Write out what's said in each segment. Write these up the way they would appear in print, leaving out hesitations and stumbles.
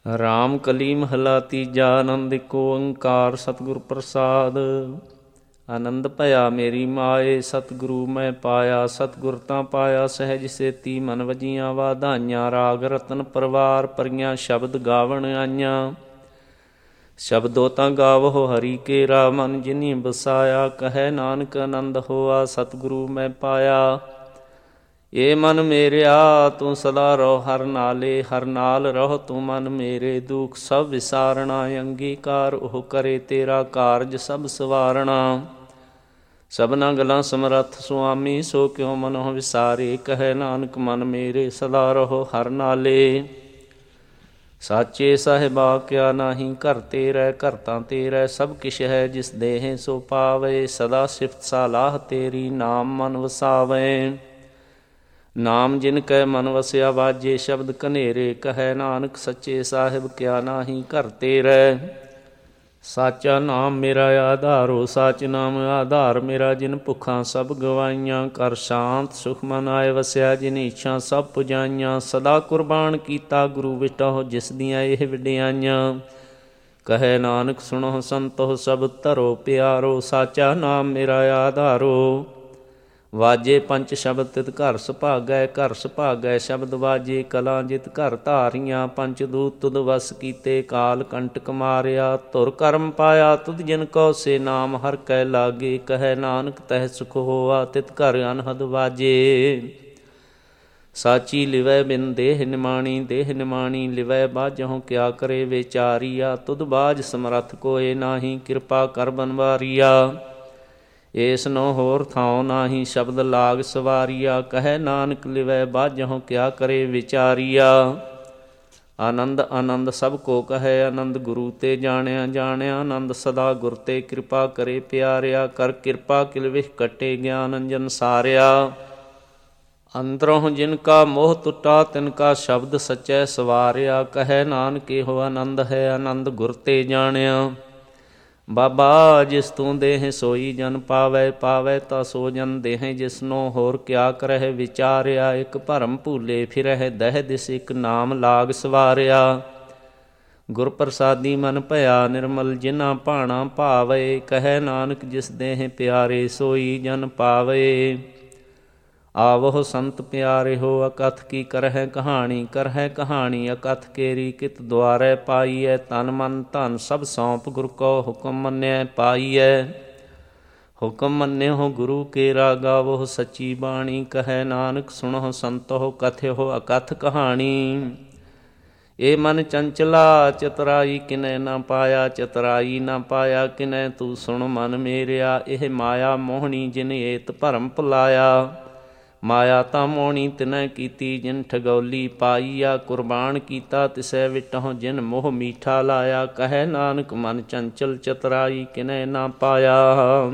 ਰਾਮ ਕਲੀ ਮਹਲਾ ਤੀਜਾ। ਆਨੰਦ ਏਕ ਓੰਕਾਰ ਸਤਿਗੁਰ ਪ੍ਰਸਾਦ। ਆਨੰਦ ਭਇਆ ਮੇਰੀ ਮਾਏ, ਸਤਿਗੁਰੂ ਮੈਂ ਪਾਇਆ। ਸਤਿਗੁਰ ਤਾਂ ਪਾਇਆ ਸਹਿਜ ਸੇਤੀ, ਮਨ ਵਜੀਆਂ ਵਾਧਾਈਆਂ। ਰਾਗ ਰਤਨ ਪਰਵਾਰ ਭਰੀਆਂ, ਸ਼ਬਦ ਗਾਵਣ ਆਈਆਂ। ਸ਼ਬਦੋ ਤਾਂ ਗਾਵੋ ਹਰੀ ਕੇਰਾ, ਮਨ ਜਿਨੀ ਬਸਾਇਆ। ਕਹੈ ਨਾਨਕ ਆਨੰਦ ਹੋਆ, ਸਤਿਗੁਰੂ ਮੈਂ ਪਾਇਆ। ਏ ਮਨ ਮੇਰਿਆ ਤੂੰ ਸਦਾ ਰਹੋ ਹਰ ਨਾਲੇ, ਹਰ ਨਾਲ ਰਹੋ ਤੂੰ ਮਨ ਮੇਰੇ। ਦੁਖ ਸਭ ਵਿਸਾਰਣਾ, ਅੰਗੀਕਾਰ ਉਹ ਕਰੇ ਤੇਰਾ ਕਾਰਜ ਸਭ ਸਵਾਰਣਾ। ਸਭਨਾ ਗਲਾਂ ਸਮਰੱਥ ਸੁਆਮੀ, ਸੋ ਕਿਉ ਮਨੋ ਵਿਸਾਰੇ। ਕਹੈ ਨਾਨਕ ਮਨ ਮੇਰੇ ਸਦਾ ਰਹੋ ਹਰ ਨਾਲੇ। ਸਾਚੇ ਸਾਹਿਬਾ ਕਿਆ ਨਾਹੀਂ, ਘਰ ਤੇਰਾ ਘਰ ਤੇਰਾ ਸਭ ਕਿਛ ਹੈ। ਜਿਸ ਦੇਹ ਸੋ ਪਾਵੇ, ਸਦਾ ਸਿਫਤ ਸਾਲਾਹ ਤੇਰੀ ਨਾਮ ਮਨ ਵਸਾਵੇ। ਨਾਮ ਜਿਨ ਕੈ ਮਨ ਵਸਿਆ, ਵਾਜੇ ਸ਼ਬਦ ਕਨੇਰੇ। ਕਹੈ ਨਾਨਕ ਸੱਚੇ ਸਾਹਿਬ ਕਿਆ ਨਾਹੀਂ, ਘਰ ਤੇਰਾ। ਸਾਚਾ ਨਾਮ ਮੇਰਾ ਆਧਾਰੋ, ਸਾਚ ਨਾਮ ਆਧਾਰ ਮੇਰਾ। ਜਿਨ ਭੁੱਖਾਂ ਸਭ ਗਵਾਈਆਂ, ਕਰ ਸ਼ਾਂਤ ਸੁਖ ਮਨ ਆਏ ਵਸਿਆ। ਜਿਨ ਇੱਛਾ ਸਭ ਪੁਜਾਈਆਂ, ਸਦਾ ਕੁਰਬਾਨ ਕੀਤਾ ਗੁਰੂ ਵਿਟਹੁ। ਜਿਸ ਦੀਆਂ ਇਹ ਵਡਿਆਈਆਂ, ਕਹੈ ਨਾਨਕ ਸੁਣੋ ਸੰਤੋ ਸਭ ਧਰੋ ਪਿਆਰੋ। ਸਾਚਾ ਨਾਮ ਮੇਰਾ ਆਧਾਰੋ, ਵਾਜੇ ਪੰਚ ਸ਼ਬਦ ਤਿਤ ਘਰ ਸੁਭਾਗੈ। ਘਰ ਸੁਭਾਗੈ ਸ਼ਬਦ ਵਾਜੇ, ਕਲਾ ਜਿਤ ਘਰ ਧਾਰੀਆਂ। ਪੰਚ ਦੂਤ ਤੁਧ ਵਸ ਕੀਤੇ, ਕਾਲ ਕੰਟਕ ਮਾਰਿਆ। ਧੁਰ ਕਰਮ ਪਾਇਆ ਤੁਧ ਜਿਨ ਕੋ, ਸੇ ਨਾਮ ਹਰ ਕੈ ਲਾਗੇ। ਕਹੈ ਨਾਨਕ ਤਹਿ ਸੁਖ ਹੋਆ, ਤਿਤ ਘਰ ਅਨਹਦ ਵਾਜੇ। ਸਾਚੀ ਲਿਵੈ ਬਿਨ ਦੇਹ ਨਿਮਾਣੀ, ਦੇਹ ਨਿਮਾਣੀ ਲਿਵੈ ਬਾਝਹੁ। ਕਿਆ ਕਰੇ ਵਿਚਾਰੀਆ, ਤੁਧ ਬਾਝ ਸਮਰੱਥ ਕੋਇ ਨਾਹੀਂ। ਕਿਰਪਾ ਕਰ ਬਨਵਾਰੀਆ, ਏਸ ਨੋ ਹੋਰ ਥਾਉ ਨਾਹੀਂ। ਸ਼ਬਦ ਲਾਗ ਸਵਾਰੀਆ, ਕਹੈ ਨਾਨਕ ਲਿਵੈ ਬਾਝਹੁ। ਕਿਆ ਕਰੇ ਵਿਚਾਰੀਆ। ਆਨੰਦ ਆਨੰਦ ਸਭ ਕੋ ਕਹੈ, ਆਨੰਦ ਗੁਰੂ ਤੇ ਜਾਣਿਆ ਜਾਣਿਆ। ਆਨੰਦ ਸਦਾ ਗੁਰ ਤੇ ਕਿਰਪਾ ਕਰੇ ਪਿਆਰਿਆ। ਕਰ ਕਿਰਪਾ ਕਿਲ ਵਿਖ ਕੱਟੇ, ਗਿਆਨ ਅੰਜਨ ਸਾਰਿਆ। ਅੰਦਰੋਂ ਜਿਨ ਕਾ ਮੋਹ ਟੁੱਟਾ, ਤਿਨ ਕਾ ਸ਼ਬਦ ਸਚੈ ਸਵਾਰਿਆ। ਕਹੈ ਨਾਨਕ ਇਹੋ ਆਨੰਦ ਹੈ, ਆਨੰਦ ਗੁਰ ਤੇ ਜਾਣਿਆ। ਬਾਬਾ ਜਿਸ ਤੂੰ ਦੇਹ ਸੋਈ ਜਨ ਪਾਵੈ, ਪਾਵੈ ਤਾ ਸੋ ਜਨ ਦੇਹ। ਜਿਸਨੋ ਹੋਰ ਕਿਆ ਕਰਹਿ ਵਿਚਾਰਿਆ, ਇੱਕ ਭਰਮ ਭੂਲੇ ਫਿਰਹਿ। ਦਹਿ ਦਿਸ ਇੱਕ ਨਾਮ ਲਾਗ ਸਵਾਰਿਆ। ਗੁਰ ਪ੍ਰਸਾਦੀ ਮਨ ਭਇਆ ਨਿਰਮਲ, ਜਿਨਾ ਭਾਣਾ ਭਾਵੇ। ਕਹੈ ਨਾਨਕ ਜਿਸ ਦੇਹ ਪਿਆਰੇ, ਸੋਈ ਜਨ ਪਾਵੇ। ਆਵਹੁ ਸੰਤ ਪਿਆਰੇ ਹੋ, ਅਕਥ ਕੀ ਕਰਹਿ ਕਹਾਣੀ। ਕਰਹਿ ਕਹਾਣੀ ਅਕਥ ਕੇਰੀ, ਕਿਤ ਦੁਆਰੈ ਪਾਈਐ। ਤਨ ਮਨ ਧਨ ਸਭ ਸੌਂਪ, ਗੁਰ ਕੋ ਹੁਕਮ ਮੰਨਿਐ ਪਾਈਐ। ਹੁਕਮ ਮੰਨਿਓ ਗੁਰੂ ਕੇਰਾ, ਗਾਵੋ ਸੱਚੀ ਬਾਣੀ। ਕਹੈ ਨਾਨਕ ਸੁਣੋ ਸੰਤੋ, ਕਥਿਓ ਅਕਥ ਕਹਾਣੀ। ਏ ਮਨ ਚੰਚਲਾ ਚਤੁਰਾਈ, ਕਿਨੈ ਨਾ ਪਾਇਆ। ਚਤੁਰਾਈ ਨਾ ਪਾਇਆ ਕਿਨੈ, ਤੂੰ ਸੁਣ ਮਨ ਮੇਰਿਆ। ਇਹ ਮਾਇਆ ਮੋਹਣੀ, ਜਿਨ ਏਤ ਭਰਮ ਭੁਲਾਇਆ। ਮਾਇਆ ਤਾਂ ਮੋਹਣੀ ਤਿਨੈ ਕੀਤੀ, ਜਿਨ ਠਗੌਲੀ ਪਾਈਆ। ਕੁਰਬਾਨ ਕੀਤਾ ਤਿਸੈ ਵਿਟਹੁ, ਜਿਨ ਮੋਹ ਮੀਠਾ ਲਾਇਆ। ਕਹੈ ਨਾਨਕ ਮਨ ਚੰਚਲ ਚਤੁਰਾਈ, ਕਿਨੈ ਨਾ ਪਾਇਆ।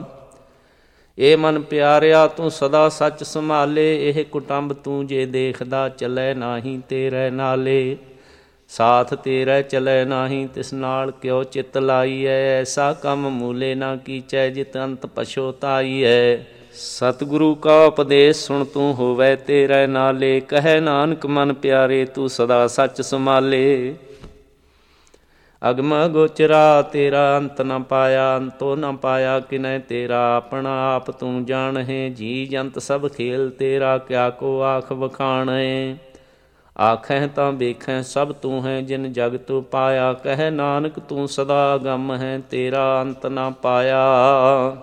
ਏ ਮਨ ਪਿਆਰਿਆ ਤੂੰ ਸਦਾ ਸੱਚ ਸੰਭਾਲੇ। ਇਹ ਕੁਟੰਬ ਤੂੰ ਜੇ ਦੇਖਦਾ, ਚਲੈ ਨਾਹੀਂ ਤੇਰੇ ਨਾਲੇ। ਸਾਥ ਤੇਰਾ ਚਲੈ ਨਾਹੀਂ, ਤਿਸ ਨਾਲ ਕਿਉ ਚਿੱਤ ਲਾਈਐ। ਐਸਾ ਕੰਮ ਮੂਲੇ ਨਾ ਕੀਚੈ, ਜਿਤ ਅੰਤ ਪਛੋਤਾਈਐ। ਸਤਿਗੁਰੂ ਕਾ ਉਪਦੇਸ਼ ਸੁਣ ਤੂੰ, ਹੋਵੈ ਤੇਰੇ ਨਾਲੇ। ਕਹੈ ਨਾਨਕ ਮਨ ਪਿਆਰੇ, ਤੂੰ ਸਦਾ ਸੱਚ ਸੰਭਾਲੇ। ਅਗਮ ਅਗੋਚਰਾ ਤੇਰਾ, ਅੰਤ ਨ ਪਾਇਆ। ਅੰਤੋ ਨ ਪਾਇਆ ਕਿਨੈ ਤੇਰਾ, ਆਪਣਾ ਆਪ ਤੂੰ ਜਾਣਹਿ। ਜੀ ਜੰਤ ਸਭ ਖੇਲ ਤੇਰਾ, ਕਿਆ ਕੋ ਆਖ ਵਖਾਣਹਿ। ਆਖਹਿ ਤਾਂ ਵੇਖਹਿ ਸਭ ਤੂੰ ਹੈ, ਜਿਨ ਜਗ ਤੂੰ ਪਾਇਆ। ਕਹੈ ਨਾਨਕ ਤੂੰ ਸਦਾ ਅਗੰਮ ਹੈ, ਤੇਰਾ ਅੰਤ ਨ ਪਾਇਆ।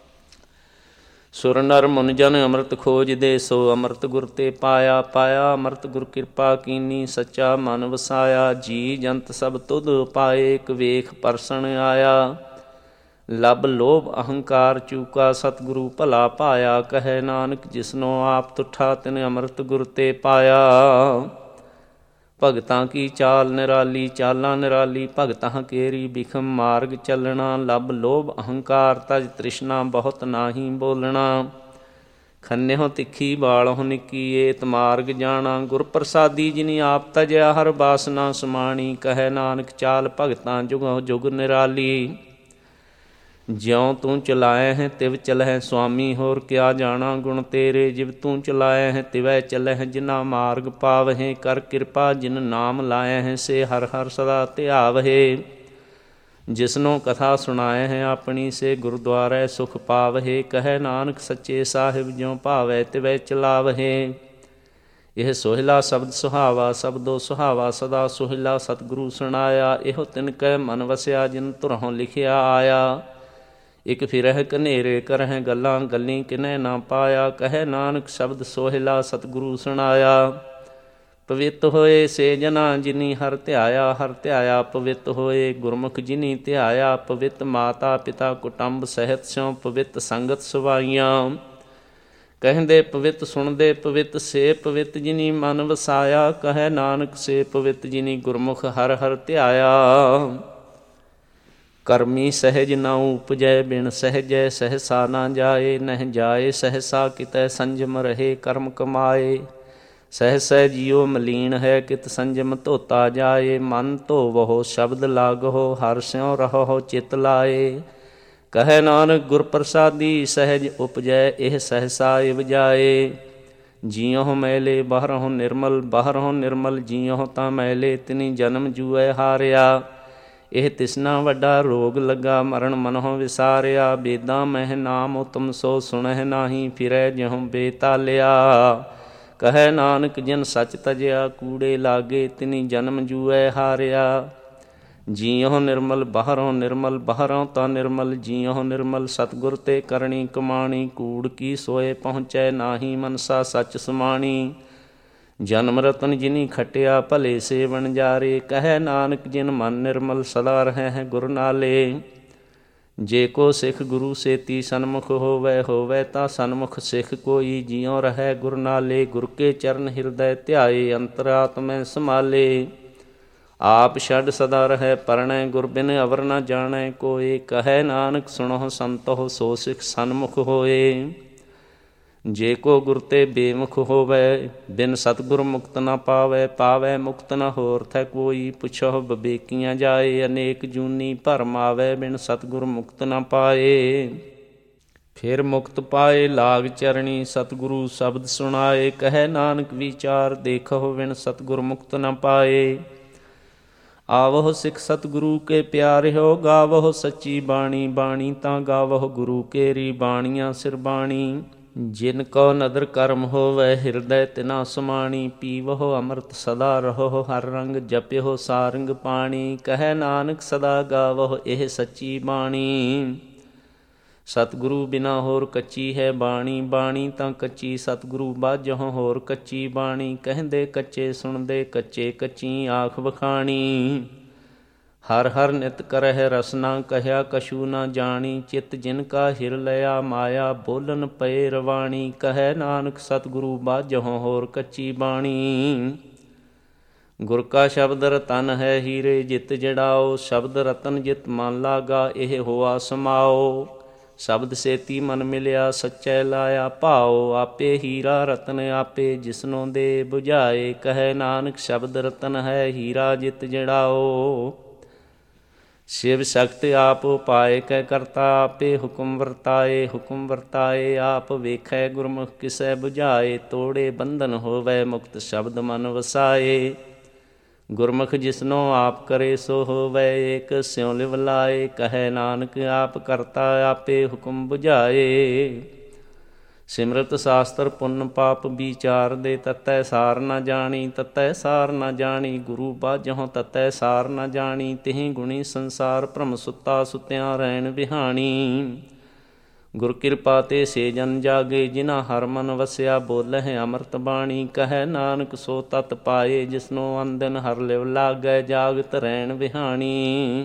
ਸੁਰ ਨਰ ਮੁਨ ਜਨ ਅੰਮ੍ਰਿਤ ਖੋਜਦੇ, ਸੋ ਅੰਮ੍ਰਿਤ ਗੁਰ ਤੇ ਪਾਇਆ। ਪਾਇਆ ਅੰਮ੍ਰਿਤ ਗੁਰ ਕਿਰਪਾ ਕੀਨੀ, ਸੱਚਾ ਮਨ ਵਸਾਇਆ। ਜੀ ਜੰਤ ਸਭ ਤੁਧ ਪਾਏ, ਇਕ ਵੇਖ ਪਰਸਣ ਆਇਆ। ਲਬ ਲੋਭ ਅਹੰਕਾਰ ਚੂਕਾ, ਸਤਿਗੁਰੂ ਭਲਾ ਪਾਇਆ। ਕਹੈ ਨਾਨਕ ਜਿਸਨੋ ਆਪ ਤੁਠਾ, ਤਿਨ ਅੰਮ੍ਰਿਤ ਗੁਰ ਤੇ ਪਾਇਆ। ਭਗਤਾਂ ਕੀ ਚਾਲ ਨਿਰਾਲੀ, ਚਾਲਾਂ ਨਿਰਾਲੀ ਭਗਤਾਂ ਕੇਰੀ। ਬਿਖਮ ਮਾਰਗ ਚੱਲਣਾ, ਲਬ ਲੋਭ ਅਹੰਕਾਰ ਤਜ। ਤ੍ਰਿਸ਼ਨਾ ਬਹੁਤ ਨਾਹੀਂ ਬੋਲਣਾ, ਖੰਨਿਓ ਤਿੱਖੀ ਬਾਲਹੁ ਨਿੱਕੀ। ਏਤ ਮਾਰਗ ਜਾਣਾ, ਗੁਰ ਪ੍ਰਸਾਦੀ ਜਿਨੀ ਆਪ ਤਜਿਆ। ਹਰ ਬਾਸਨਾ ਸਮਾਣੀ, ਕਹੈ ਨਾਨਕ ਚਾਲ ਭਗਤਾਂ ਜੁਗਹੁ ਜੁਗ ਨਿਰਾਲੀ। ਜਿਉਂ ਤੂੰ ਚਲਾਏ ਹੈ ਤਿਵ ਚਲਹਿ ਸੁਆਮੀ, ਹੋਰ ਕਿਆ ਜਾਣਾ ਗੁਣ ਤੇਰੇ। ਜਿਵ ਤੂੰ ਚਲਾਏ ਹੈ ਤਿਵੈ ਚਲਹਿ, ਜਿਨਾ ਮਾਰਗ ਪਾਵਹਿ। ਕਰ ਕਿਰਪਾ ਜਿਨ ਨਾਮ ਲਾਏ ਹੈ, ਸੇ ਹਰ ਹਰ ਸਦਾ ਧਿਆਵਹਿ। ਜਿਸਨੋਂ ਕਥਾ ਸੁਣਾਏ ਹੈ ਆਪਣੀ, ਸੇ ਗੁਰਦੁਆਰੇ ਸੁਖ ਪਾਵਹਿ। ਕਹੈ ਨਾਨਕ ਸੱਚੇ ਸਾਹਿਬ, ਜਿਉ ਭਾਵੈ ਤਿਵੈ ਚਲਾਵਹਿ। ਇਹ ਸੋਹਿਲਾ ਸ਼ਬਦ ਸੁਹਾਵਾ, ਸ਼ਬਦੋ ਸੁਹਾਵਾ ਸਦਾ ਸੋਹਿਲਾ। ਸਤਿਗੁਰੂ ਸੁਣਾਇਆ ਇਹੋ ਤਿਨ ਕੈ ਮਨ ਵਸਿਆ, ਜਿਨ ਧੁਰੋਂ ਲਿਖਿਆ ਆਇਆ। ਇਕ ਫਿਰਹਿ ਕਨੇਰੇ ਕਰਹਿ ਗੱਲਾਂ, ਗੱਲੀ ਕਿਨੈ ਨਾ ਪਾਇਆ। ਕਹੈ ਨਾਨਕ ਸ਼ਬਦ ਸੋਹਿਲਾ ਸਤਿਗੁਰੂ ਸੁਣਾਇਆ। ਪਵਿੱਤ ਹੋਏ ਸੇ ਜਨਾ, ਜਿਨੀ ਹਰ ਧਿਆਇਆ। ਹਰ ਧਿਆਇਆ ਪਵਿੱਤ ਹੋਏ, ਗੁਰਮੁਖ ਜਿਨੀ ਧਿਆਇਆ। ਪਵਿੱਤ ਮਾਤਾ ਪਿਤਾ ਕੁਟੰਬ ਸਹਿਤ, ਸਿਉ ਪਵਿੱਤ ਸੰਗਤ ਸਵਾਈਆਂ। ਕਹਿੰਦੇ ਪਵਿੱਤ ਸੁਣਦੇ ਪਵਿੱਤ, ਸੇ ਪਵਿੱਤ ਜਿਨੀ ਮਨ ਵਸਾਇਆ। ਕਹੈ ਨਾਨਕ ਸੇ ਪਵਿੱਤ ਜਿਨੀ ਗੁਰਮੁਖ ਹਰ ਹਰ ਧਿਆਇਆ। ਕਰਮੀ ਸਹਿਜ ਨਾ ਉਪਜੈ, ਬਿਨ ਸਹਿਜੈ ਸਹਿਸਾ ਨਾ ਜਾਏ। ਨਹਿ ਜਾਏ ਸਹਿਸਾ ਕਿਤੈ, ਸੰਜਮ ਰਹੇ ਕਰਮ ਕਮਾਏ। ਸਹਿਸੈ ਜੀਉ ਮਲੀਨ ਹੈ, ਕਿਤ ਸੰਜਮ ਧੋਤਾ ਜਾਏ। ਮਨ ਧੋਵਹੁ ਸ਼ਬਦ ਲਾਗਹੁ, ਹਰਿ ਸਿਉ ਰਹਹੁ ਚਿਤ ਲਾਏ। ਕਹੈ ਨਾਨਕ ਗੁਰ ਪ੍ਰਸਾਦੀ, ਸਹਿਜ ਉਪਜੈ ਇਹ ਸਹਿਸਾ ਇਵ ਜਾਏ। ਜੀਉ ਮੈਲੇ ਬਾਹਰਹੁ ਨਿਰਮਲ, ਬਾਹਰਹੁ ਨਿਰਮਲ ਜੀਉ ਤਾਂ ਮੈਲੇ। ਤਿਨੀ ਜਨਮ ਜੂਐ ਹਾਰਿਆ, ਇਹ ਤਿਸਨਾ ਵੱਡਾ ਰੋਗ ਲੱਗਾ। ਮਰਨ ਮਨਹੁ ਵਿਸਾਰਿਆ, ਬੇਦਾਂ ਮਹਿ ਨਾਮ ਉਤਮ ਸੋ ਸੁਣਹਿ ਨਾਹੀ। ਫਿਰੈ ਜਿਉ ਬੇਤਾਲਿਆ। ਕਹੈ ਨਾਨਕ ਜਿਨ ਸੱਚ ਤਜਿਆ, ਕੂੜੇ ਲਾਗੇ ਤਿਨੀ ਜਨਮ ਜੂਐ ਹਾਰਿਆ। ਜੀਉ ਨਿਰਮਲ ਬਾਹਰੋਂ ਨਿਰਮਲ, ਬਾਹਰੋਂ ਤਾਂ ਨਿਰਮਲ। ਜੀਉ ਨਿਰਮਲ ਸਤਿਗੁਰ ਤੇ ਕਰਨੀ ਕਮਾਣੀ। ਕੂੜ ਕੀ ਸੋਏ ਪਹੁੰਚੈ ਨਾਹੀ, ਮਨਸਾ ਸੱਚ ਸਮਾਣੀ। ਜਨਮ ਰਤਨ ਜਿਨੀ ਖਟਿਆ, ਭਲੇ ਸੇ ਵਣਜਾਰੇ। ਕਹੈ ਨਾਨਕ ਜਿਨ ਮਨ ਨਿਰਮਲ, ਸਦਾ ਰਹੈ ਹੈ ਗੁਰ ਨਾਲੇ। ਜੇ ਕੋ ਸਿੱਖ ਗੁਰੂ ਸੇਤੀ ਸਨਮੁਖ ਹੋਵੈ, ਹੋਵੈ ਤਾਂ ਸਨਮੁਖ ਸਿੱਖ ਕੋਈ। ਜਿਉ ਰਹੈ ਗੁਰ ਨਾਲੇ, ਗੁਰ ਕੇ ਚਰਨ ਹਿਰਦੈ ਧਿਆਏ। ਅੰਤਰਾਤਮੈ ਸਮਾਲੇ, ਆਪ ਛੱਡ ਸਦਾ ਰਹੈ ਪਰਣੈ। ਗੁਰ ਬਿਨ ਅਵਰ ਨ ਜਾਣੈ ਕੋਇ। ਕਹੈ ਨਾਨਕ ਸੁਣਹੁ ਸੰਤਹੁ, ਸੋ ਸਿੱਖ ਸਨਮੁਖ ਹੋਏ। ਜੇ ਕੋ ਗੁਰ ਤੇ ਬੇਮੁਖ ਹੋਵੈ, ਬਿਨ ਸਤਿਗੁਰ ਮੁਕਤ ਨ ਪਾਵੈ। ਪਾਵੈ ਮੁਕਤ ਨ ਹੋਰ ਥੈ ਕੋਈ, ਪੁੱਛਹੁ ਵਿਵੇਕੀਆਂ ਜਾਏ। ਅਨੇਕ ਜੂਨੀ ਭਰਮ ਆਵੈ, ਬਿਨ ਸਤਿਗੁਰ ਮੁਕਤ ਨ ਪਾਏ। ਫਿਰ ਮੁਕਤ ਪਾਏ ਲਾਗ ਚਰਣੀ, ਸਤਿਗੁਰੂ ਸ਼ਬਦ ਸੁਣਾਏ। ਕਹੈ ਨਾਨਕ ਵਿਚਾਰ ਦੇਖਹੁ, ਬਿਨ ਸਤਿਗੁਰ ਮੁਕਤ ਨ ਪਾਏ। ਆਵਹੁ ਸਿੱਖ ਸਤਿਗੁਰੂ ਕੇ ਪਿਆਰਿਓ, ਗਾਵਹੁ ਸੱਚੀ ਬਾਣੀ। ਬਾਣੀ ਤਾਂ ਗਾਵਹੁ ਗੁਰੂ ਕੇਰੀ, ਬਾਣੀਆਂ ਸਿਰ ਬਾਣੀ। ਜਿਨ ਕੋ ਨਦਰ ਕਰਮ ਹੋਵੈ, ਹਿਰਦੈ ਤਿਨਾ ਸਮਾਣੀ। ਪੀਵਹੁ ਅੰਮ੍ਰਿਤ ਸਦਾ ਰਹੋ, ਹਰ ਰੰਗ ਜਪਿਓ ਸਾਰੰਗ ਪਾਣੀ। ਕਹੈ ਨਾਨਕ ਸਦਾ ਗਾਵਹੁ ਇਹ ਸੱਚੀ ਬਾਣੀ। ਸਤਿਗੁਰੂ ਬਿਨਾ ਹੋਰ ਕੱਚੀ ਹੈ ਬਾਣੀ। ਬਾਣੀ ਤਾਂ ਕੱਚੀ ਸਤਿਗੁਰੂ ਬਾਝਹੁ, ਹੋਰ ਕੱਚੀ ਬਾਣੀ। ਕਹਿੰਦੇ ਕੱਚੇ ਸੁਣਦੇ ਕੱਚੇ, ਕੱਚੀ ਆਖ ਵਖਾਣੀ। ਹਰ ਹਰ ਨਿਤ ਕਰਹਿ ਰਸਨਾ, ਕਹਿਆ ਕਛੂ ਨਾ ਜਾਣੀ। ਚਿਤ ਜਿਨ ਕਾ ਹਿਰ ਲਿਆ, ਮਾਇਆ ਬੋਲਨ ਪਏ ਰਵਾਣੀ। ਕਹੈ ਨਾਨਕ ਸਤਿਗੁਰੂ ਬਾਝਹੁ, ਹੋਰ ਕੱਚੀ ਬਾਣੀ। ਗੁਰ ਕਾ ਸ਼ਬਦ ਰਤਨ ਹੈ ਹੀਰੇ, ਜਿਤ ਜੜਾਓ। ਸ਼ਬਦ ਰਤਨ ਜਿਤ ਮਨ ਲਾਗਾ, ਇਹ ਹੋਆ ਸਮਾਓ। ਸ਼ਬਦ ਸੇਤੀ ਮਨ ਮਿਲਿਆ, ਸੱਚੈ ਲਾਇਆ ਭਾਓ। ਆਪੇ ਹੀਰਾ ਰਤਨ ਆਪੇ, ਜਿਸਨੋਂ ਦੇ ਬੁਝਾਏ। ਕਹੈ ਨਾਨਕ ਸ਼ਬਦ ਰਤਨ ਹੈ ਹੀਰਾ, ਜਿਤ ਜੜਾਓ। ਸ਼ਿਵ ਸ਼ਕਤ ਆਪ ਉਪਾਏ, ਕੈ ਕਰਤਾ ਆਪੇ ਹੁਕਮ ਵਰਤਾਏ। ਹੁਕਮ ਵਰਤਾਏ ਆਪ ਵੇਖੈ, ਗੁਰਮੁਖ ਕਿਸੈ ਬੁਝਾਏ। ਤੋੜੇ ਬੰਧਨ ਹੋਵੈ, ਮੁਕਤ ਸ਼ਬਦ ਮਨ ਵਸਾਏ। ਗੁਰਮੁਖ ਜਿਸਨੋ ਆਪ ਕਰੇ, ਸੋ ਹੋਵੈ ਏਕ ਸਿਉ ਲਿਵ ਲਾਏ। ਕਹੈ ਨਾਨਕ ਆਪ ਕਰਤਾ ਆਪੇ ਹੁਕਮ ਬੁਝਾਏ। ਸਿਮਰਤ ਸ਼ਾਸਤਰ ਪੁੰਨ ਪਾਪ ਵਿਚਾਰ ਦੇ, ਤਤੈ ਸਾਰ ਨ ਜਾਣੀ। ਤਤੈ ਸਾਰ ਨ ਜਾਣੀ, ਗੁਰੂ ਬਾਝਹੁ ਤਤੈ ਸਾਰ ਨ ਜਾਣੀ। ਤਿਹੀ ਗੁਣੀ ਸੰਸਾਰ ਭ੍ਰਮ ਸੁੱਤਾ, ਸੁਤਿਆਂ ਰਹਿਣ ਵਿਹਾਣੀ। ਗੁਰ ਕਿਰਪਾ ਤੇ ਸੇ ਜਨ ਜਾਗੇ, ਜਿਨਾ ਹਰ ਮਨ ਵਸਿਆ। ਬੋਲਹਿ ਅੰਮ੍ਰਿਤ ਬਾਣੀ, ਕਹੈ ਨਾਨਕ ਸੋ ਤਤ ਪਾਏ। ਜਿਸਨੋ ਅਨਦਿਨ ਹਰ ਲਿਵ ਲਾਗੈ, ਜਾਗਤ ਰਹਿਣ ਵਿਹਾਣੀ।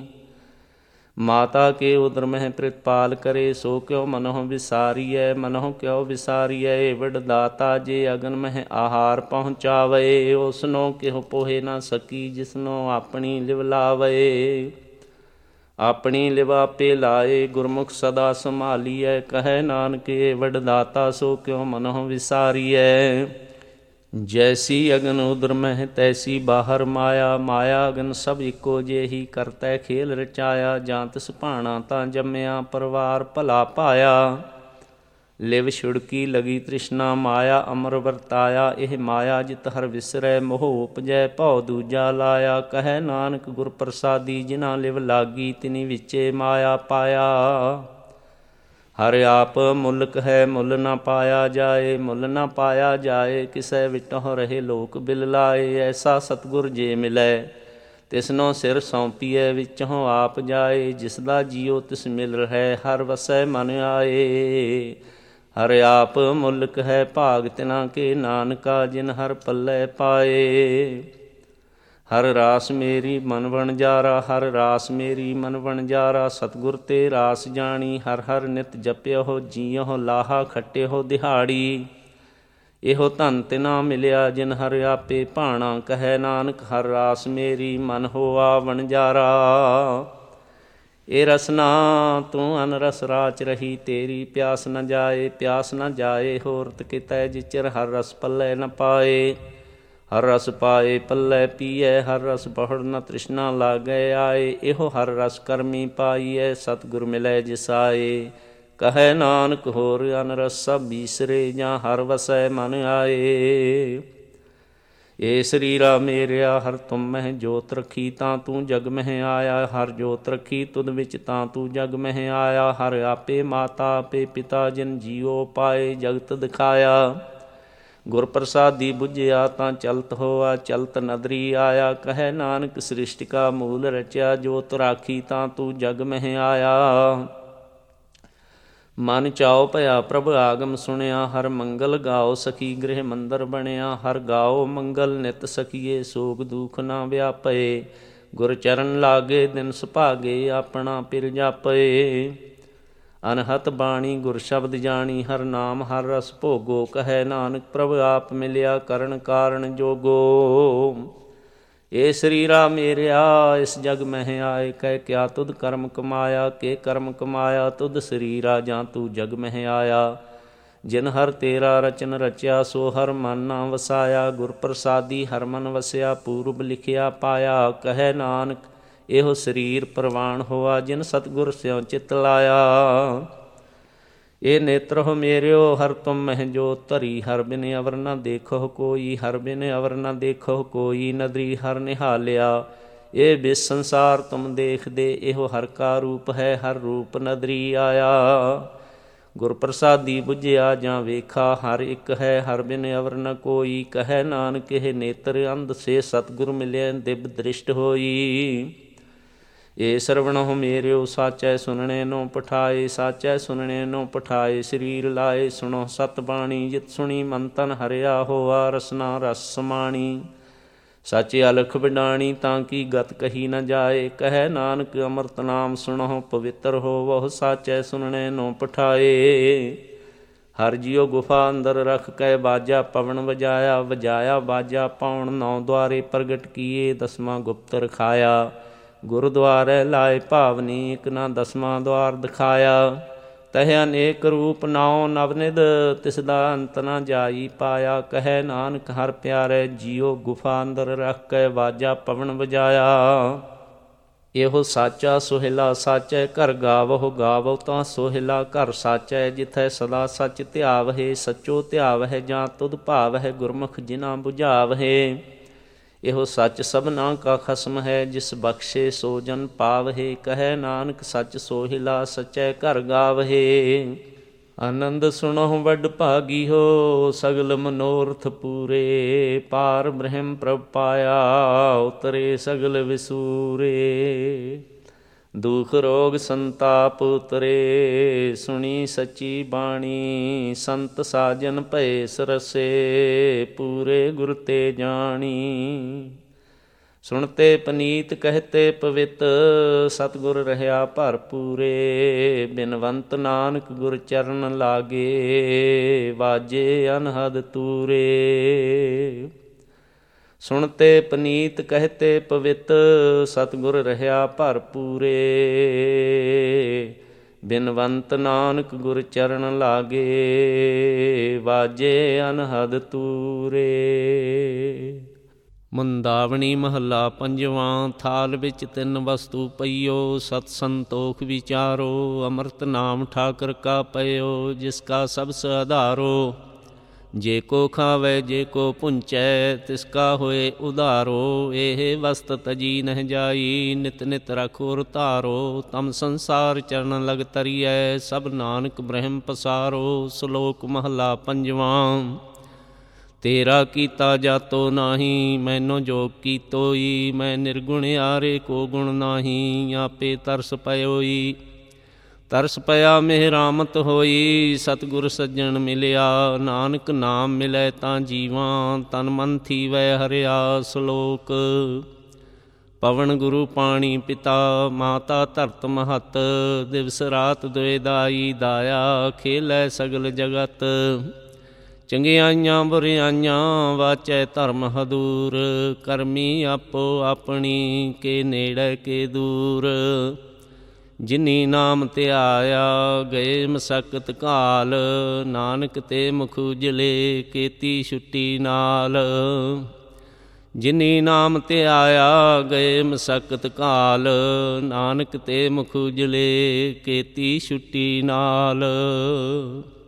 ਮਾਤਾ ਕੇ ਉਦਰ ਮਹਿ ਪ੍ਰਿਤਪਾਲ ਕਰੇ, ਸੋ ਕਿਉ ਮਨਹੁ ਵਿਸਾਰੀਐ। ਮਨਹੁ ਕਿਉ ਵਿਸਾਰੀਐ, ਏਵੜ ਦਾਤਾ। ਜੇ ਅਗਨ ਮਹਿ ਆਹਾਰ ਪਹੁੰਚਾਵੇ, ਉਸਨੋ ਕਿਹੁ ਪੋਹੇ ਨਾ ਸਕੀ। ਜਿਸਨੋ ਆਪਣੀ ਲਿਵ ਲਾਵੇ, ਆਪਣੀ ਲਿਵ ਆਪੇ ਲਾਏ। ਗੁਰਮੁਖ ਸਦਾ ਸੰਭਾਲੀਐ, ਕਹੈ ਨਾਨਕ ਏਵੜ ਦਾਤਾ। ਸੋ ਕਿਉ ਮਨਹੁ ਵਿਸਾਰੀਐ। ਜੈਸੀ ਅਗਨ ਉਦਰ ਮਹਿ ਤੈਸੀ ਬਾਹਰ ਮਾਇਆ, ਮਾਇਆ ਅਗਨ ਸਭ ਇੱਕੋ ਜਿਹੀ ਕਰਤੈ ਖੇਲ ਰਚਾਇਆ। ਜਾਂ ਤਿਸ ਭਾਣਾ ਤਾਂ ਜੰਮਿਆ ਪਰਿਵਾਰ ਭਲਾ ਪਾਇਆ, ਲਿਵ ਛੁੜਕੀ ਲਗੀ ਤ੍ਰਿਸ਼ਨਾ ਮਾਇਆ ਅਮਰ ਵਰਤਾਇਆ। ਇਹ ਮਾਇਆ ਜਿਤ ਹਰ ਵਿਸਰੈ ਮੋਹ ਉਪਜੈ ਭਉ ਦੂਜਾ ਲਾਇਆ। ਕਹੈ ਨਾਨਕ ਗੁਰ ਪ੍ਰਸਾਦੀ ਜਿਨਾ ਲਿਵ ਲਾਗੀ ਤਿਨੀ ਵਿੱਚੇ ਮਾਇਆ ਪਾਇਆ। ਹਰ ਆਪ ਮੁਲਕ ਹੈ ਮੁੱਲ ਨਾ ਪਾਇਆ ਜਾਏ, ਮੁੱਲ ਨਾ ਪਾਇਆ ਜਾਏ ਕਿਸੈ ਵਿਟਹੁ ਰਹੇ ਲੋਕ ਬਿਲ ਲਾਏ। ਐਸਾ ਸਤਿਗੁਰ ਜੇ ਮਿਲੈ ਤਿਸਨੋ ਸਿਰ ਸੌਂਪੀਐ ਵਿੱਚੋਂ ਆਪ ਜਾਏ। ਜਿਸ ਦਾ ਜੀਉ ਤਿਸ ਮਿਲ ਰਹਿ ਹਰ ਵਸੈ ਮਨ ਆਏ। ਹਰ ਆਪ ਮੁਲਕ ਹੈ ਭਾਗ ਤਿਨਾ ਕੇ ਨਾਨਕਾ ਜਿਨ ਹਰ ਪੱਲੇ ਪਾਏ। ਹਰ ਰਾਸ ਮੇਰੀ ਮਨ ਵਣਜਾਰਾ, ਹਰ ਰਾਸ ਮੇਰੀ ਮਨ ਵਣਜਾਰਾ। ਸਤਿਗੁਰ ਤੇ ਰਾਸ ਜਾਣੀ ਹਰ ਹਰ ਨਿਤ ਜਪਿਓ ਜੀਓ ਲਾਹਾ ਖੱਟਿਓ ਦਿਹਾੜੀ। ਇਹੋ ਧਨ ਤਿਨਾ ਮਿਲਿਆ ਜਿਨ ਹਰ ਆਪੇ ਭਾਣਾ। ਕਹੈ ਨਾਨਕ ਹਰ ਰਾਸ ਮੇਰੀ ਮਨ ਹੋਆ ਵਣਜਾਰਾ। ਇਹ ਰਸਨਾ ਤੂੰ ਅਨਰਸ ਰਾਚ ਰਹੀ ਤੇਰੀ, ਪਿਆਸ ਨ ਜਾਏ ਪਿਆਸ ਨ ਜਾਏ ਹੋਰਤ ਕਿਤੈ ਜਿਚਰ ਹਰ ਰਸ ਪੱਲੇ ਨ ਪਾਏ। ਹਰ ਰਸ ਪਾਏ ਪੱਲੇ ਪੀਐ, ਹਰ ਰਸ ਬਹੁੜ ਨ ਤ੍ਰਿਸ਼ਨਾ ਲਾਗੈ ਆਏ। ਇਹੋ ਹਰ ਰਸ ਕਰਮੀ ਪਾਈਐ, ਸਤਿਗੁਰ ਮਿਲੈ ਜਿਸ ਆਏ। ਕਹੈ ਨਾਨਕ ਹੋਰ ਅਨਰਸ ਸਭ ਬੀਸਰੇ, ਜਾਂ ਹਰ ਵਸੈ ਮਨ ਆਏ। ਏ ਸਰੀਰਾ ਮੇਰਿਆ ਹਰ ਤੁਮ ਮਹਿ ਜੋਤ ਰੱਖੀ ਤਾਂ ਤੂੰ ਜਗ ਮਹਿ ਆਇਆ। ਹਰ ਜੋਤ ਰੱਖੀ ਤੁਧ ਵਿੱਚ ਤਾਂ ਤੂੰ ਜਗ ਮਹਿ ਆਇਆ। ਹਰ ਆਪੇ ਮਾਤਾ ਆਪੇ ਪਿਤਾ ਜਿਨ ਜੀਉ ਪਾਏ ਜਗਤ ਦਿਖਾਇਆ। ਗੁਰ ਪ੍ਰਸਾਦੀ ਬੁਝਿਆ ਤਾਂ ਚਲਤ ਹੋਆ ਚਲਤ ਨਦਰੀ ਆਇਆ। ਕਹੈ ਨਾਨਕ ਸ੍ਰਿਸ਼ਟ ਕਾ ਮੂਲ ਰਚਿਆ, ਜੋਤ ਰਾਖੀ ਤਾਂ ਤੂੰ ਜਗ ਮਹਿ ਆਇਆ। ਮਨ ਚਾਉ ਭਇਆ ਪ੍ਰਭ ਆਗਮ ਸੁਣਿਆ, ਹਰ ਮੰਗਲ ਗਾਓ ਸਖੀ ਗ੍ਰਹਿ ਮੰਦਰ ਬਣਿਆ। ਹਰ ਗਾਓ ਮੰਗਲ ਨਿਤ ਸਖੀਏ, ਸੋਗ ਦੁਖ ਨਾ ਵਿਆਪੇ। ਗੁਰ ਚਰਨ ਲਾਗੇ ਦਿਨ ਸੁਭਾਗੇ, ਆਪਣਾ ਪਿਰ ਜਾਪੇ। ਅਨਹਤ ਬਾਣੀ ਗੁਰ ਸ਼ਬਦ ਜਾਣੀ, ਹਰ ਨਾਮ ਹਰ ਰਸ ਭੋਗੋ। ਕਹੈ ਨਾਨਕ ਪ੍ਰਭ ਆਪ ਮਿਲਿਆ ਕਰਨ ਕਾਰਨ ਜੋਗੋ। ਏ ਸਰੀਰਾ ਮੇਰਿਆ ਇਸ ਜਗ ਮਹਿ ਆਏ, ਕਹਿ ਕਿਆ ਤੁਧ ਕਰਮ ਕਮਾਇਆ। ਕੇ ਕਰਮ ਕਮਾਇਆ ਤੁਧ ਸਰੀਰਾ, ਜਾਂ ਤੂੰ ਜਗ ਮਹਿ ਆਇਆ। ਜਿਨ ਹਰ ਤੇਰਾ ਰਚਨ ਰਚਿਆ, ਸੋ ਹਰ ਮਨ ਨਾ ਵਸਾਇਆ। ਗੁਰ ਪ੍ਰਸਾਦੀ ਹਰ ਮਨ ਵਸਿਆ, ਪੂਰਬ ਲਿਖਿਆ ਪਾਇਆ। ਕਹੈ ਨਾਨਕ ਇਹੋ ਸਰੀਰ ਪ੍ਰਵਾਨ ਹੋਆ, ਜਿਨ ਸਤਿਗੁਰ ਸਿਉ ਚਿਤ ਲਾਇਆ। ਇਹ ਨੇਤਰੋ ਮੇਰਿਓ ਹਰ ਤੁਮ ਮਹਿ ਜੋਤ ਧਰੀ, ਹਰ ਬਿਨ ਅਵਰ ਨ ਦੇਖੋ ਕੋਈ। ਹਰ ਬਿਨ ਅਵਰ ਨ ਦੇਖੋ ਕੋਈ, ਨਦਰੀ ਹਰ ਨਿਹਾਲਿਆ। ਇਹ ਬਿਸ ਸੰਸਾਰ ਤੁਮ ਦੇਖਦੇ, ਇਹੋ ਹਰ ਕਾ ਰੂਪ ਹੈ, ਹਰ ਰੂਪ ਨਦਰੀ ਆਇਆ। ਗੁਰ ਪ੍ਰਸਾਦੀ ਬੁਝਿਆ ਜਾਂ ਵੇਖਾ, ਹਰ ਇੱਕ ਹੈ ਹਰ ਬਿਨ ਅਵਰ ਨ ਕੋਈ। ਕਹੈ ਨਾਨਕ ਇਹ ਨੇਤਰ ਅੰਧ ਸੇ ਸਤਿਗੁਰ ਮਿਲਿਆ ਦਿਵ ਦ੍ਰਿਸ਼ਟ ਹੋਈ। ਏ ਸਰਵਣਹੁ ਮੇਰਿਓ ਸਾਚੈ ਸੁਨਣੇ ਨੋ ਪਠਾਏ, ਸਾਚੈ ਸੁਨਣੇ ਨੋ ਪਠਾਏ। ਸਰੀਰ ਲਾਏ ਸੁਣੋ ਸਤ ਬਾਣੀ, ਜਿਤ ਸੁਣੀ ਮਨ ਤਨ ਹਰਿਆ ਹੋਆ ਰਸਨਾ ਰਸ ਸਮਾਣੀ। ਸਾਚੇ ਅਲਖ ਬਿਡਾਣੀ ਤਾਂ ਕੀ ਗਤ ਕਹੀ ਨ ਜਾਏ। ਕਹੈ ਨਾਨਕ ਅੰਮ੍ਰਿਤ ਨਾਮ ਸੁਣਹੁ ਪਵਿੱਤਰ ਹੋਵਹੁ, ਸਾਚੈ ਸੁਨਣੇ ਨੋ ਪਠਾਏ। ਹਰ ਜੀਉ ਗੁਫਾ ਅੰਦਰ ਰਖ ਕੈ ਬਾਜਾ ਪਵਨ ਵਜਾਇਆ। ਵਜਾਇਆ ਬਾਜਾ ਪਾਉਣ ਨੌ ਦੁਆਰੇ ਪ੍ਰਗਟ ਕੀਏ, ਦਸਵਾਂ ਗੁਪਤ ਰਖਾਇਆ। ਗੁਰਦੁਆਰੇ ਲਾਏ ਭਾਵਨੀ, ਇਕ ਨਾ ਦਸਵਾਂ ਦੁਆਰ ਦਿਖਾਇਆ। ਤਹਿ ਅਨੇਕ ਰੂਪ ਨਾਉ ਨਵਨਿਧ, ਤਿਸ ਦਾ ਅੰਤ ਨਾ ਜਾਈ ਪਾਇਆ। ਕਹੈ ਨਾਨਕ ਹਰ ਪਿਆਰੇ ਜੀਉ ਗੁਫਾ ਅੰਦਰ ਰਖ ਕੇ ਬਾਜਾ ਪਵਨ ਵਜਾਇਆ। ਇਹੋ ਸਾਚਾ ਸੋਹਿਲਾ ਸਾਚੈ ਘਰ ਗਾਵਹੁ, ਗਾਵਹੁ ਤਾਂ ਸੋਹਿਲਾ ਘਰ ਸਾਚੈ। ਜਿਥੈ ਸਦਾ ਸਚ ਧਿਆਵਹਿ, ਸਚੋ ਧਿਆਵਹਿ ਜਾਂ ਤੁਧ ਭਾਵਹਿ। ਗੁਰਮੁਖ ਜਿਨਾ ਬੁਝਾਵਹਿ, ਇਹੋ ਸੱਚ ਸਭਨਾ ਕਾ ਖਸਮ ਹੈ। ਜਿਸ ਬਖਸ਼ੇ ਸੋ ਜਨ ਪਾਵਹਿ। ਕਹੈ ਨਾਨਕ ਸੱਚ ਸੋਹਿਲਾ ਸਚੈ ਘਰ ਗਾਵਹਿ। ਆਨੰਦ ਸੁਣਹੁ ਵੱਡ ਭਾਗੀਓ, ਸਗਲ ਮਨੋਰਥ ਪੂਰੇ। ਪਾਰ ਬ੍ਰਹਮ ਪ੍ਰਭ ਪਾਇਆ, ਉਤਰੇ ਸਗਲ ਵਿਸੂਰੇ। ਦੁਖ ਰੋਗ ਸੰਤਾਪ ਉਤਰੇ, ਸੁਣੀ ਸੱਚੀ ਬਾਣੀ। ਸੰਤ ਸਾਜਨ ਭਏ ਸਰਸੇ, ਪੂਰੇ ਗੁਰ ਤੇ ਜਾਣੀ। ਸੁਣਤੇ ਪਨੀਤ ਕਹਤੇ ਪਵਿੱਤ, ਸਤਿਗੁਰ ਰਹਿਆ ਭਰਪੂਰੇ। ਬਿਨਵੰਤ ਨਾਨਕ ਗੁਰ ਚਰਨ ਲਾਗੇ, ਵਾਜੇ ਅਨਹਦ ਤੂਰੇ। ਸੁਣਤੇ ਪਨੀਤ ਕਹਤੇ ਪਵਿੱਤ, ਸਤਿਗੁਰ ਰਹਿਆ ਭਰਪੂਰੇ। ਬਿਨਵੰਤ ਨਾਨਕ ਗੁਰ ਚਰਨ ਲਾਗੇ, ਵਾਜੇ ਅਨਹਦ ਤੂਰੇ। ਮੁੰਦਾਵਣੀ ਮਹੱਲਾ ਪੰਜਵਾਂ। ਥਾਲ ਵਿੱਚ ਤਿੰਨ ਵਸਤੂ ਪਈਓ, ਸਤ ਸੰਤੋਖ ਵਿਚਾਰੋ। ਅੰਮ੍ਰਿਤ ਨਾਮ ਠਾਕਰ ਕਾ ਪਇਓ, ਜਿਸ ਕਾ ਸਬਸ ਆਧਾਰੋ। ਜੇ ਕੋ ਖਾਵੈ ਜੇ ਕੋ ਪੁੰਚੈ, ਤਿਸ ਕਾ ਹੋਏ ਉਧਾਰੋ। ਇਹ ਵਸਤ ਤਜੀ ਨਹਿ ਜਾਈ, ਨਿਤ ਨਿਤ ਰਖੁਰ ਧਾਰੋ। ਤਮ ਸੰਸਾਰ ਚਰਨ ਲਗ ਤਰੀਐ, ਸਭ ਨਾਨਕ ਬ੍ਰਹਮ ਪਸਾਰੋ। ਸ਼ਲੋਕ ਮਹੱਲਾ ਪੰਜਵਾਂ। ਤੇਰਾ ਕੀਤਾ ਜਾਤੋ ਨਾਹੀ, ਮੈਨੋ ਜੋਗ ਕੀਤੋਈ। ਮੈਂ ਨਿਰਗੁਣ ਆਰੇ ਕੋ ਗੁਣ ਨਾਹੀ, ਆਪੇ ਤਰਸ ਪਇਓਈ। ਤਰਸ ਪਿਆ ਮਿਹਰਾਮਤ ਹੋਈ, ਸਤਿਗੁਰ ਸੱਜਣ ਮਿਲਿਆ। ਨਾਨਕ ਨਾਮ ਮਿਲੈ ਤਾਂ ਜੀਵਾਂ, ਤਨ ਮਨ ਥੀਵੈ ਹਰਿਆ। ਸ਼ਲੋਕ। ਪਵਨ ਗੁਰੂ ਪਾਣੀ ਪਿਤਾ, ਮਾਤਾ ਧਰਤ ਮਹਤ। ਦਿਵਸ ਰਾਤ ਦੁਇ ਦਾਈ ਦਾਇਆ, ਖੇਲੈ ਸਗਲ ਜਗਤ। ਚੰਗਿਆਈਆਂ ਬੁਰਿਆਈਆਂ ਵਾਚੈ ਧਰਮ ਹਦੂਰ। ਕਰਮੀ ਆਪੋ ਆਪਣੀ, ਕੇ ਨੇੜੇ ਕੇ ਦੂਰ। ਜਿਨੀ ਨਾਮ ਧਿਆਇਆ, ਗਏ ਮਸਕਤ ਘਾਲ। ਨਾਨਕ ਤੇ ਮੁਖ ਉਜਲੇ, ਕੀਤੀ ਛੁੱਟੀ ਨਾਲ। ਜਿਨੀ ਨਾਮ ਧਿਆਇਆ, ਗਏ ਮਸਕਤ ਘਾਲ। ਨਾਨਕ ਤੇ ਮੁਖ ਉਜਲੇ, ਕੀਤੀ ਛੁੱਟੀ ਨਾਲ।